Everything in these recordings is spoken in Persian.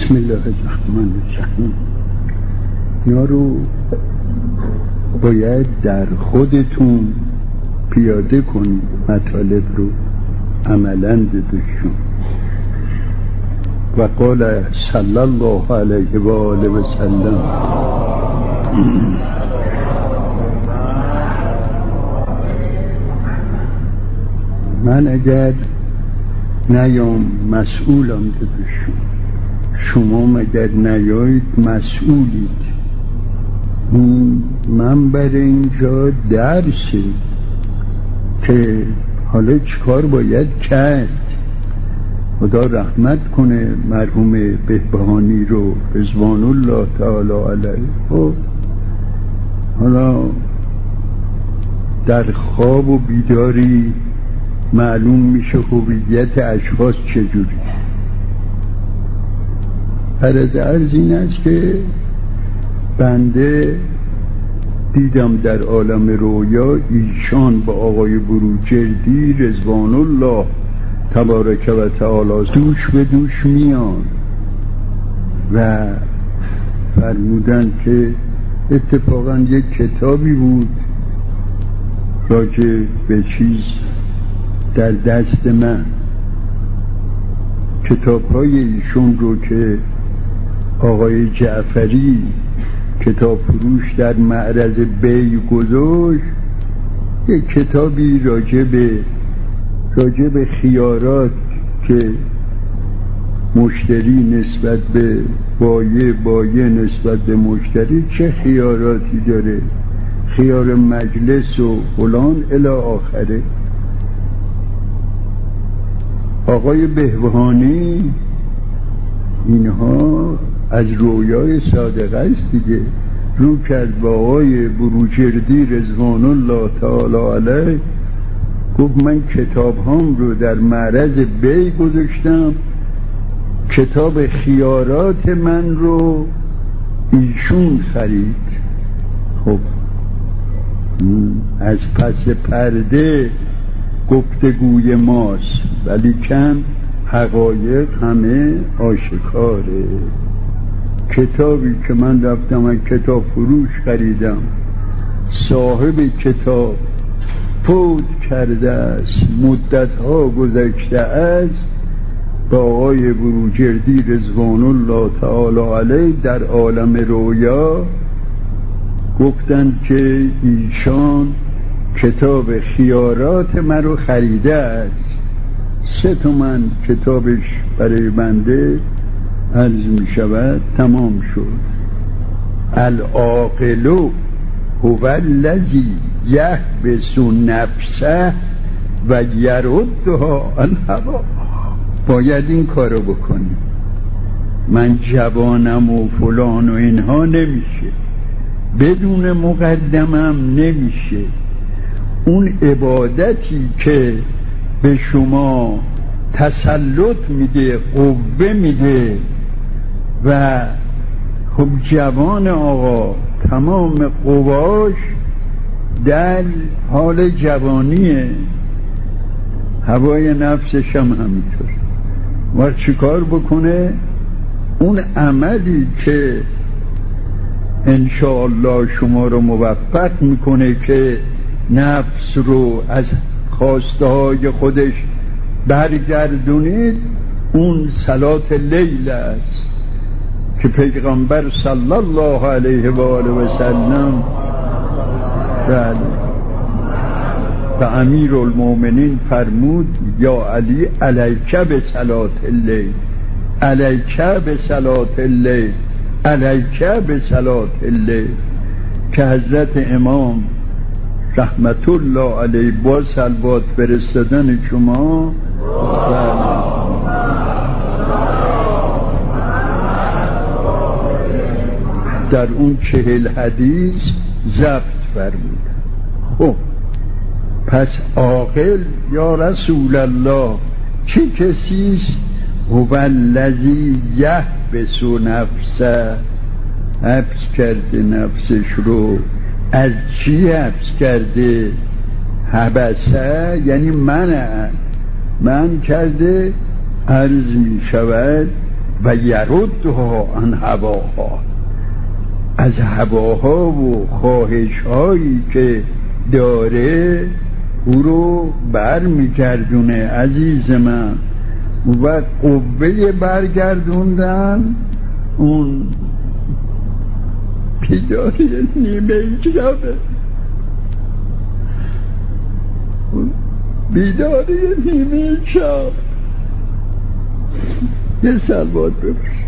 بسم الله الرحمن الرحیم. اینا رو باید در خودتون پیاده کنید، مطالب رو عملاً بدوشون. و قال صلی الله علیه و آله و سلم من اگر نیام مسئولم بدوشون، شما مگر نیایید مسئولید. من برای اینجا درسه که حالا چیکار باید کرد. خدا رحمت کنه مرحوم بهبهانی رو رضوان الله تعالی علیه. حالا در خواب و بیداری معلوم میشه هویت اشخاص چجوری. عرض این است که بنده دیدم در عالم رویا ایشان با آقای بروجردی رضوان الله تبارک و تعالی دوش به دوش میان و فرمودن که اتفاقا یک کتابی بود راجع به چیز در دست من، کتاب‌های ایشون رو که آقای جعفری کتاب فروش در معرض بی گذاشت، یک کتابی راجع به خیارات که مشتری نسبت به بایه نسبت به مشتری چه خیاراتی داره، خیار مجلس و فلان الی آخره. آقای بهبهانی اینها از رویای صادقه است دیگه. رو کرد با آقای بروجردی رضوان الله تعالی علیه، گفت من کتاب هام رو در معرض بی گذاشتم، کتاب خیارات من رو ایشون خرید. خب از پس پرده گفتگوی ماست، ولی کم حقایق همه آشکاره. کتابی که من رفتم از کتاب فروش خریدم، صاحب کتاب فوت کرده است، مدتها گذشته است، با آقای بروجردی رضوان الله تعالی علیه در عالم رویا گفتند که ایشان کتاب خیارات من رو خریده است. 3 تومن کتابش برای بنده عرض می شود، تمام شد. العاقل هو الذی یحبس نفسه و یردها عن هوا. باید این کارو بکنیم. من جوانم و فلان و اینها نمیشه، بدون مقدمم نمیشه. اون عبادتی که به شما تسلط میده، قوه میده و خب جوان آقا تمام قواش در حال جوانیه، هوای نفسش هم همینطور. و چیکار بکنه؟ اون عملی که انشاءالله شما رو موفق میکنه که نفس رو از خواسته های خودش برگردونید، اون صلات لیل است که پیغمبر صلی الله علیه و آله و سلم و امیر المؤمنین فرمود یا علی علیک بصلات اللیل، علیک بصلات اللیل، علیک بصلات اللیل. که حضرت امام رحمت الله علیه با صلوات فرستادن شما در اون 40 حدیث ضبط فرمود. خب پس عاقل یا رسول الله چه کسیست؟ هو الذی یحبس نفسه، حبس کرده نفسش رو. از چی حبس کرده؟ حبسه یعنی من کرده. عرض می شود و یردها عن هواها، از هواها و خواهشهایی که داره او رو بر میگردونه عزیز من. و قوه برگردوندن اون بیداری نیمه شبه، بیداری نیمه شب. یه صلوات بفرست.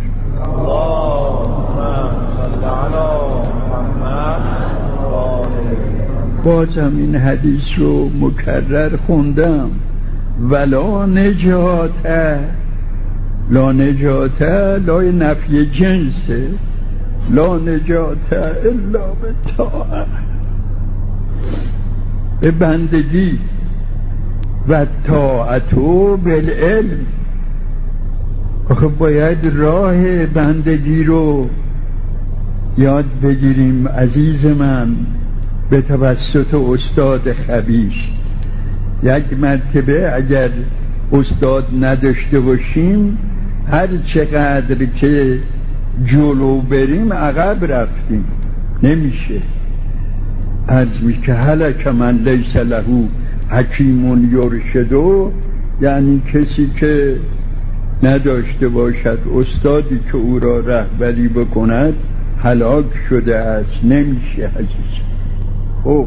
بازم این حدیث رو مکرر خوندم. ولا نجات، لا نجات، لای نفی جنسه، لا نجات الا بالطاعه، به بندگی، و طاعتو بالعلم. آخه باید راه بندگی رو یاد بگیریم عزیز من به توسط استاد خبیر. یک مرتبه اگر استاد نداشته باشیم هر چقدر که جلو بریم عقب رفتیم، نمیشه. عرض میشه هلک من لیس له حکیم یرشدو، یعنی کسی که نداشته باشد استادی که او را رهبری بکند هلاک شده است، نمیشه عزیز. خب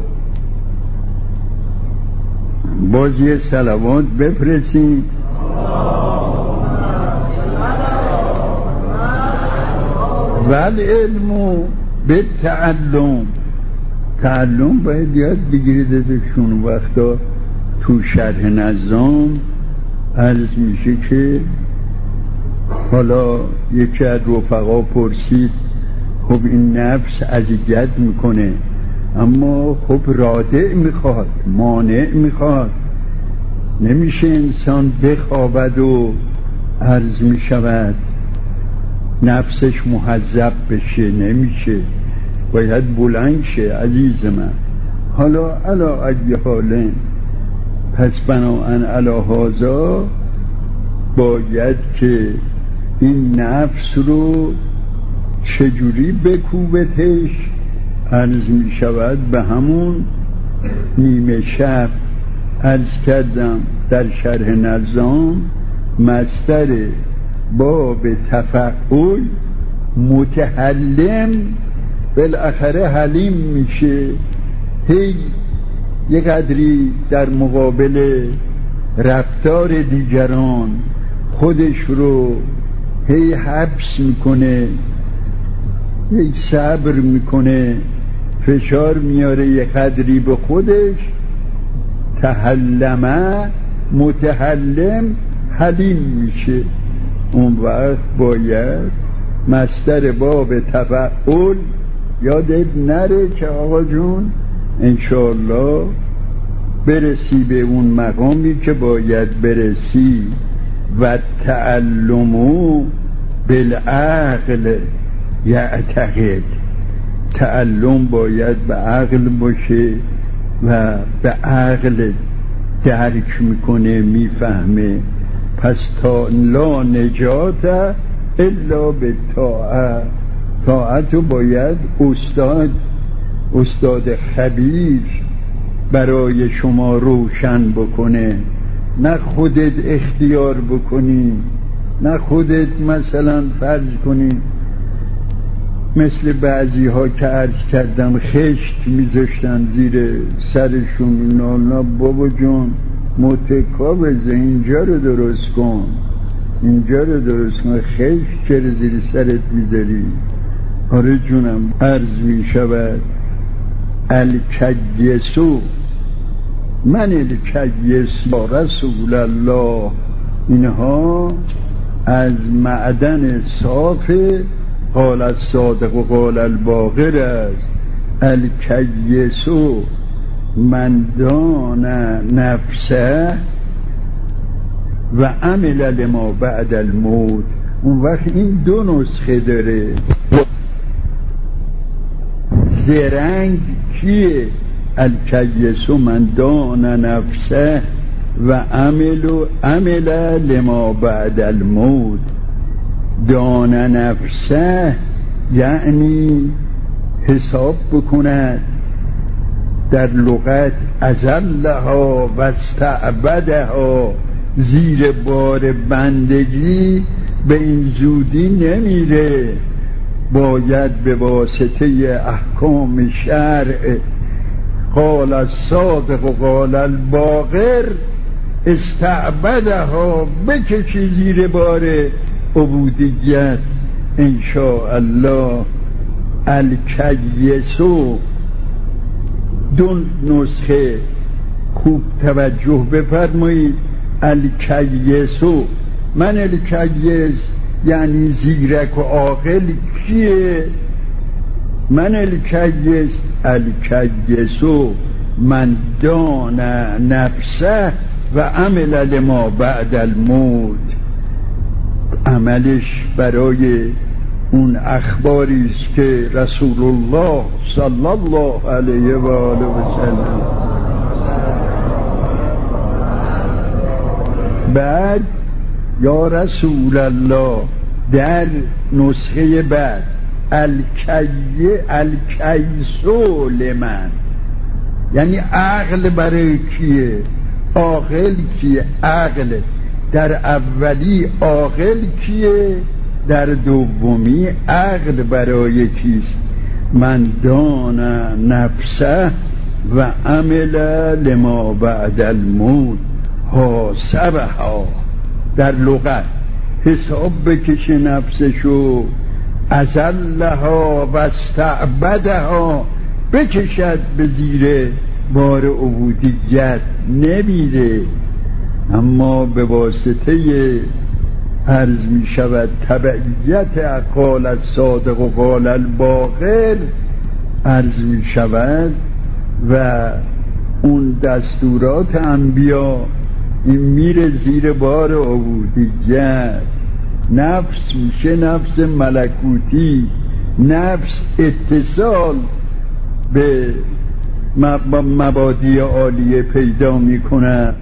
باز یه صلوات بفرستیم. والعلم به تعلم باید یاد بگیرید ازشون. وقتا تو شرح نظام عرض میشه که حالا یکی از رفقا پرسید خب این نفس اذیت میکنه، اما خب رادع میخواد، مانع میخواد، نمیشه انسان بخوابد و عرض میشود نفسش محذب بشه، نمیشه، باید بلند شه عزیز من. حالا علا ای حاله، پس بناهن علا هازا باید که این نفس رو چجوری بکوبتش، عرض می شود به همون نیمه شب. عرض کردم در شرح نظام مصدر باب تفعول متحلم بالاخره حلیم میشه، هی یه قدری در مقابل رفتار دیگران خودش رو هی حبس میکنه، هی صبر میکنه، فشار میاره یه قدری به خودش. تحلمه متحلم حلیم میشه. اون وقت باید مصدر باب تفعول یادت نره که آقا جون انشاءالله برسی به اون مقامی که باید برسی. و تعلمو بالعقل یعتقد، تعلم باید به عقل باشه و به عقل درک میکنه، میفهمه. پس تا لا نجات الا بالطاعه، طاعتو باید استاد خبیر برای شما روشن بکنه، نه خودت اختیار بکنی، نه خودت مثلا فرض کنی مثل بعضی ها که عرض کردم خشت میذاشتن زیر سرشون. نه بابا جون متکا بزه، اینجا رو درست کن، اینجا رو درست کن، خشت چرا زیر سرت میذاری؟ آره جونم. عرض میشود الکیسو من الکیس یا رسول الله، اینها از معدن صاف قال الصادق و قال الباقر است. الکیسو من دان نفسه و عمل لما بعد الموت. اون وقت این دو نسخه داره. زرنگ کیه؟ الکیسو من دان نفسه و عمل لما بعد الموت. دان نفسه یعنی حساب بکند، در لغت ازلها و استعبدها، زیر بار بندگی به این زودی نمیره، باید به واسطه احکام شرع قال الصادق و قال الباقر استعبدها بکشی زیر بار عبودیت. انشاءالله الکیسو، دو نسخه خوب توجه بفرمایید. الکیسو، من الکیس یعنی زیرک و عاقل کیه؟ من الکیسو من دان نفسه و عمل لما بعد الموت، عملش برای اون اخباری است که رسول الله صلی الله علیه و آله و سلم بعد یا رسول الله در نسخه بعد الکیسو لمن، یعنی عقل برای کیه؟ عاقل کیه؟ عقل در اولی عاقل کیه؟ در دومی عقل برای کیست؟ من دان نفسه و عمل لما بعد الموت حاسبها، در لغت حساب بکشه نفسشو، ازلها و استعبدها بکشد به زیر بار عبودیت نمیره، اما به واسطه عرض می شود تبعیت قال الصادق و قال الباقر عرض می شود و اون دستورات انبیا این میره زیر بار عبودیت. نفس میشه نفس ملکوتی، نفس اتصال به مبادی عالیه پیدا میکنه